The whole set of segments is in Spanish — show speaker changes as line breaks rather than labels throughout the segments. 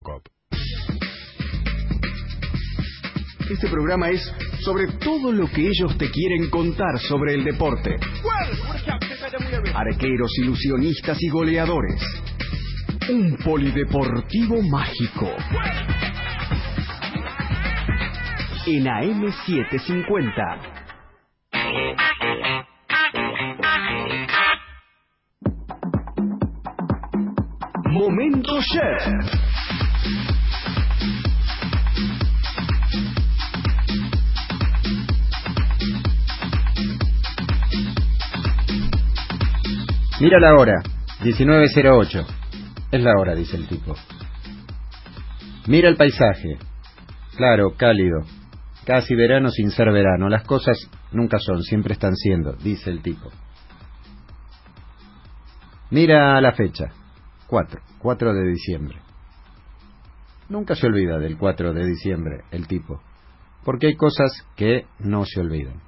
Este programa es sobre todo lo que ellos te quieren contar sobre el deporte. Arqueros, ilusionistas y goleadores. Un polideportivo mágico. En AM750. Momento Chef.
Mira la hora, 19:08. Es la hora, dice el tipo. Mira el paisaje. Claro, cálido. Casi verano sin ser verano. Las cosas nunca son, siempre están siendo, dice el tipo. Mira la fecha. 4 de diciembre. Nunca se olvida del 4 de diciembre, el tipo. Porque hay cosas que no se olvidan.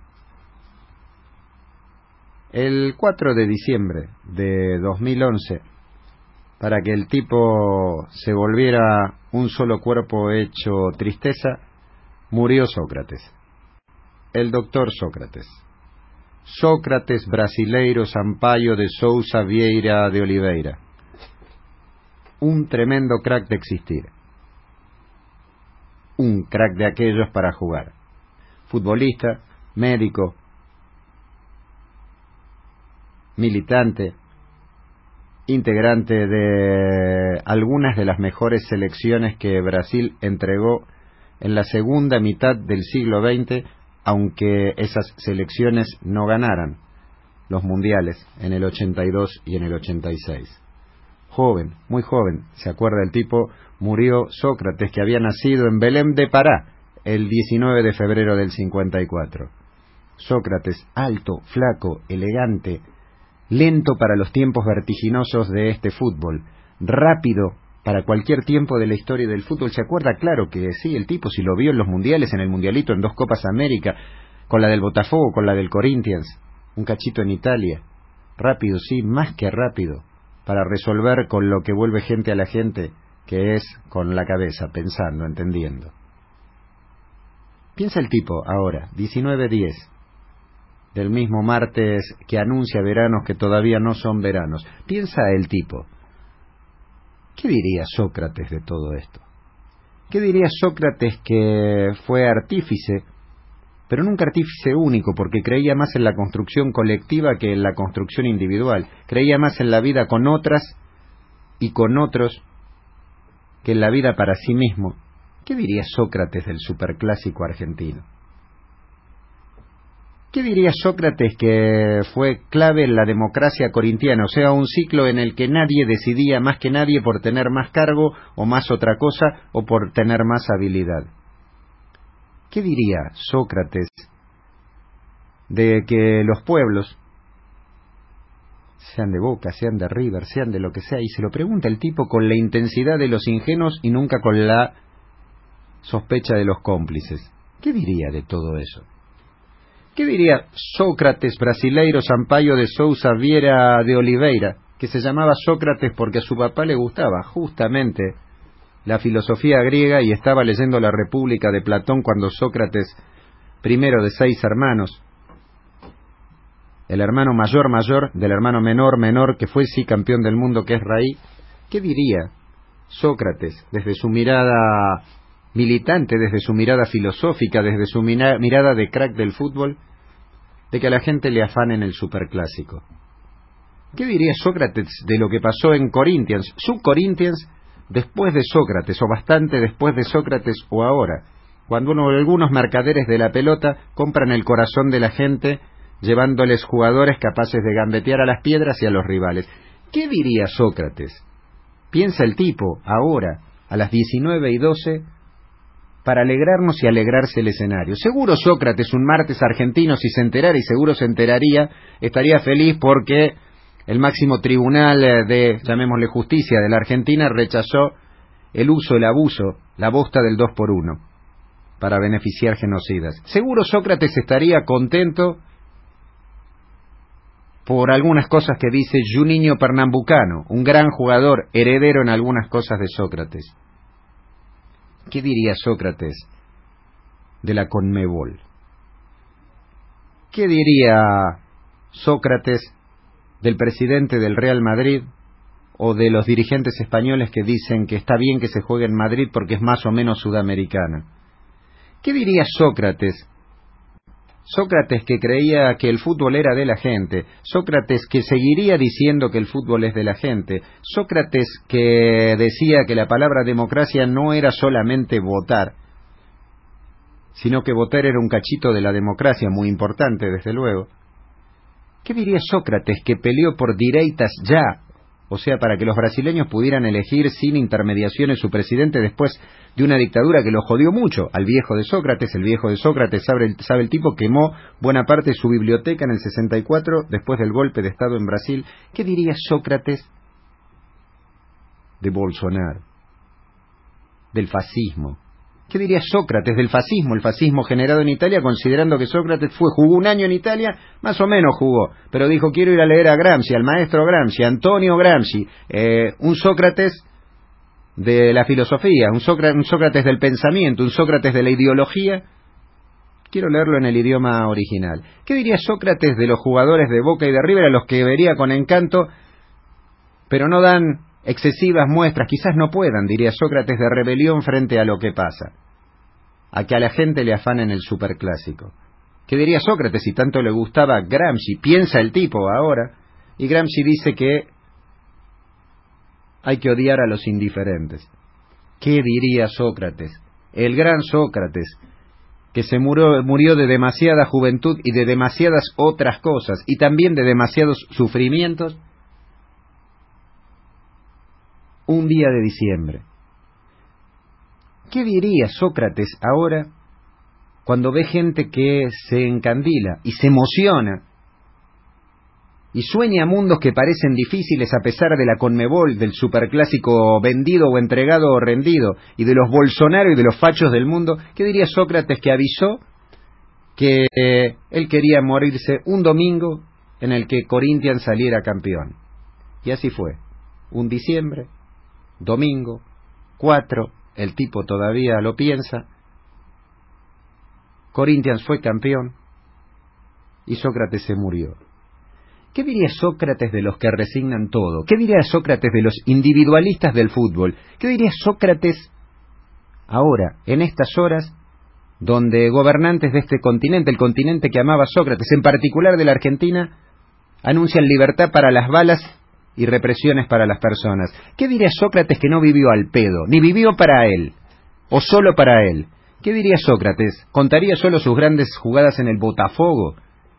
El 4 de diciembre de 2011, para que el tipo se volviera un solo cuerpo hecho tristeza, murió Sócrates. El doctor Sócrates. Sócrates Brasileiro Sampaio de Sousa Vieira de Oliveira. Un tremendo crack de existir. Un crack de aquellos para jugar. Futbolista, médico, militante, integrante de algunas de las mejores selecciones que Brasil entregó en la segunda mitad del siglo XX, aunque esas selecciones no ganaran los mundiales en el 82 y en el 86. Joven, muy joven, se acuerda el tipo, murió Sócrates, que había nacido en Belém de Pará el 19 de febrero del 54. Sócrates, alto, flaco, elegante, lento para los tiempos vertiginosos de este fútbol, rápido para cualquier tiempo de la historia del fútbol. ¿Se acuerda? Claro que sí, el tipo, si lo vio en los mundiales, en el mundialito, en 2 Copas América, con la del Botafogo, con la del Corinthians, un cachito en Italia. Rápido, sí, más que rápido, para resolver con lo que vuelve gente a la gente, que es con la cabeza, pensando, entendiendo. Piensa el tipo ahora, 19:10. Del mismo martes que anuncia veranos que todavía no son veranos. Piensa el tipo. ¿Qué diría Sócrates de todo esto? ¿Qué diría Sócrates, que fue artífice, pero nunca artífice único, porque creía más en la construcción colectiva que en la construcción individual? Creía más en la vida con otras y con otros que en la vida para sí mismo. ¿Qué diría Sócrates del superclásico argentino? ¿Qué diría Sócrates, que fue clave en la democracia corintiana, o sea, un ciclo en el que nadie decidía más que nadie por tener más cargo o más otra cosa o por tener más habilidad? ¿Qué diría Sócrates de que los pueblos, sean de Boca, sean de River, sean de lo que sea, y se lo pregunta el tipo con la intensidad de los ingenuos y nunca con la sospecha de los cómplices? ¿Qué diría de todo eso? ¿Qué diría Sócrates Brasileiro Sampaio de Sousa Vieira de Oliveira, que se llamaba Sócrates porque a su papá le gustaba justamente la filosofía griega y estaba leyendo la República de Platón cuando Sócrates, primero de 6 hermanos, el hermano mayor del hermano menor, que fue sí campeón del mundo, que es Raí? ¿Qué diría Sócrates desde su mirada militante, desde su mirada filosófica, desde su mirada de crack del fútbol, de que a la gente le afanen el superclásico? ¿Qué diría Sócrates de lo que pasó en Corinthians, su Corinthians, después de Sócrates, o bastante después de Sócrates, o ahora, cuando algunos mercaderes de la pelota compran el corazón de la gente, llevándoles jugadores capaces de gambetear a las piedras y a los rivales? ¿Qué diría Sócrates? Piensa el tipo, ahora, a las 19:12, para alegrarnos y alegrarse el escenario. Seguro Sócrates un martes argentino, si se enterara, y seguro se enteraría, estaría feliz porque el máximo tribunal de, llamémosle justicia, de la Argentina rechazó el uso, el abuso, la bosta del 2x1 para beneficiar genocidas. Seguro Sócrates estaría contento por algunas cosas que dice Juninho Pernambucano, un gran jugador, heredero en algunas cosas de Sócrates. ¿Qué diría Sócrates de la Conmebol? ¿Qué diría Sócrates del presidente del Real Madrid o de los dirigentes españoles que dicen que está bien que se juegue en Madrid porque es más o menos sudamericana? ¿Qué diría Sócrates? Sócrates, que creía que el fútbol era de la gente, Sócrates que seguiría diciendo que el fútbol es de la gente, Sócrates que decía que la palabra democracia no era solamente votar, sino que votar era un cachito de la democracia, muy importante desde luego. ¿Qué diría Sócrates, que peleó por direitas já? O sea, para que los brasileños pudieran elegir sin intermediaciones su presidente después de una dictadura que lo jodió mucho al viejo de Sócrates. El viejo de Sócrates, sabe el tipo, quemó buena parte de su biblioteca en el 64 después del golpe de Estado en Brasil. ¿Qué diría Sócrates de Bolsonaro, del fascismo? ¿Qué diría Sócrates del fascismo, el fascismo generado en Italia, considerando que Sócrates jugó un año en Italia, más o menos jugó, pero dijo quiero ir a leer a Gramsci, al maestro Gramsci, Antonio Gramsci, un Sócrates de la filosofía, un Sócrates del pensamiento, un Sócrates de la ideología? Quiero leerlo en el idioma original. ¿Qué diría Sócrates de los jugadores de Boca y de River, a los que vería con encanto, pero no dan excesivas muestras, quizás no puedan, diría Sócrates, de rebelión frente a lo que pasa, a que a la gente le afanen el superclásico? ¿Qué diría Sócrates si tanto le gustaba Gramsci? Piensa el tipo ahora, y Gramsci dice que hay que odiar a los indiferentes. ¿Qué diría Sócrates? El gran Sócrates, que se murió de demasiada juventud y de demasiadas otras cosas, y también de demasiados sufrimientos, un día de diciembre. ¿Qué diría Sócrates ahora cuando ve gente que se encandila y se emociona y sueña mundos que parecen difíciles a pesar de la Conmebol, del superclásico vendido o entregado o rendido, y de los Bolsonaro y de los fachos del mundo? ¿Qué diría Sócrates, que avisó que él quería morirse un domingo en el que Corinthians saliera campeón? Y así fue. Un diciembre, domingo, 4, el tipo todavía lo piensa, Corinthians fue campeón y Sócrates se murió. ¿Qué diría Sócrates de los que resignan todo? ¿Qué diría Sócrates de los individualistas del fútbol? ¿Qué diría Sócrates ahora, en estas horas, donde gobernantes de este continente, el continente que amaba Sócrates, en particular de la Argentina, anuncian libertad para las balas y represiones para las personas? ¿Qué diría Sócrates, que no vivió al pedo, ni vivió para él, o solo para él? ¿Qué diría Sócrates? ¿Contaría solo sus grandes jugadas en el Botafogo?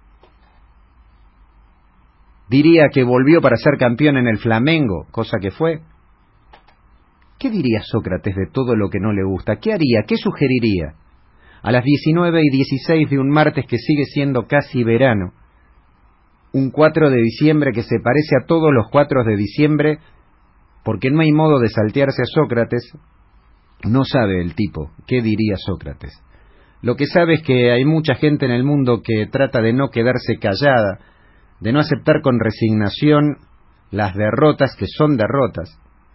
¿Diría que volvió para ser campeón en el Flamengo, cosa que fue? ¿Qué diría Sócrates de todo lo que no le gusta? ¿Qué haría? ¿Qué sugeriría? A las 19:16 de un martes que sigue siendo casi verano, un 4 de diciembre que se parece a todos los 4 de diciembre, porque no hay modo de saltearse a Sócrates, no sabe el tipo qué diría Sócrates. Lo que sabe es que hay mucha gente en el mundo que trata de no quedarse callada, de no aceptar con resignación las derrotas, que son derrotas,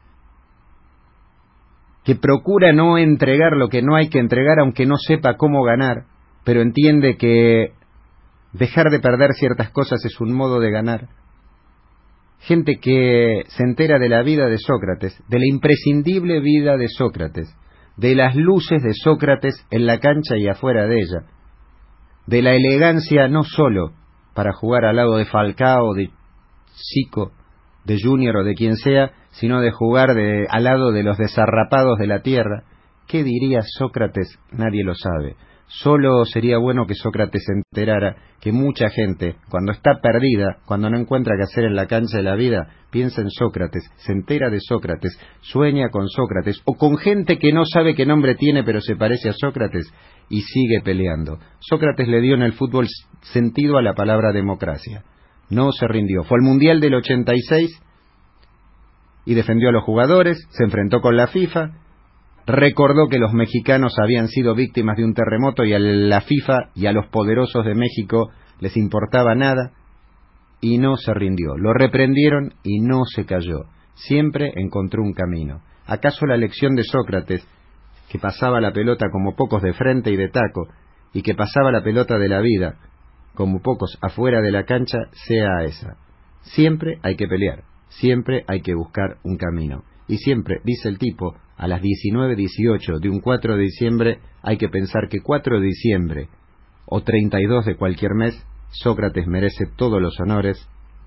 que procura no entregar lo que no hay que entregar, aunque no sepa cómo ganar, pero entiende que dejar de perder ciertas cosas es un modo de ganar. Gente que se entera de la vida de Sócrates, de la imprescindible vida de Sócrates, de las luces de Sócrates en la cancha y afuera de ella, de la elegancia no solo para jugar al lado de Falcao, de Zico, de Junior o de quien sea, sino de jugar al lado de los desarrapados de la tierra. ¿Qué diría Sócrates? Nadie lo sabe. Solo sería bueno que Sócrates se enterara que mucha gente, cuando está perdida, cuando no encuentra qué hacer en la cancha de la vida, piensa en Sócrates, se entera de Sócrates, sueña con Sócrates, o con gente que no sabe qué nombre tiene pero se parece a Sócrates, y sigue peleando. Sócrates le dio en el fútbol sentido a la palabra democracia. No se rindió. Fue al Mundial del 86 y defendió a los jugadores, se enfrentó con la FIFA, recordó que los mexicanos habían sido víctimas de un terremoto y a la FIFA y a los poderosos de México les importaba nada, y no se rindió. Lo reprendieron y no se cayó. Siempre encontró un camino. ¿Acaso la lección de Sócrates, que pasaba la pelota como pocos de frente y de taco, y que pasaba la pelota de la vida como pocos afuera de la cancha, sea esa. Siempre hay que pelear, siempre hay que buscar un camino. Y siempre, dice el tipo, a las 19:18 de un 4 de diciembre, hay que pensar que 4 de diciembre o 32 de cualquier mes, Sócrates merece todos los honores,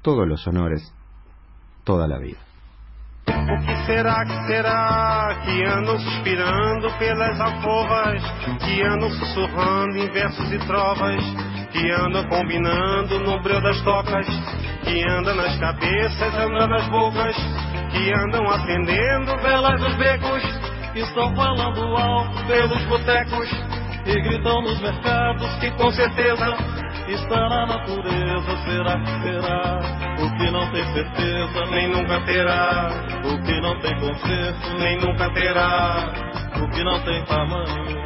toda la vida.
O que será que andam suspirando pelas alcovas, que andam sussurrando em versos e trovas, que andam combinando no breu das tocas, que andam nas cabeças, andam nas bocas, que andam acendendo velas nos becos, que estão falando alto pelos botecos e gritam nos mercados que com certeza está na natureza. Será que será? O que não tem certeza nem nunca terá. O que não tem conserto nem nunca terá. O que não tem tamanho.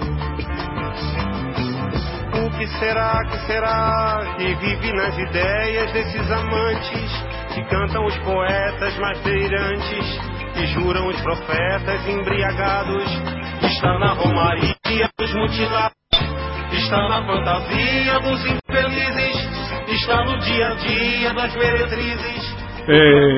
O que será que vive nas ideias desses amantes, que cantam os poetas mais delirantes, que juram os profetas embriagados? Está na romaria dos mutilados, está na fantasia dos infelizes, está no dia a dia das meretrizes.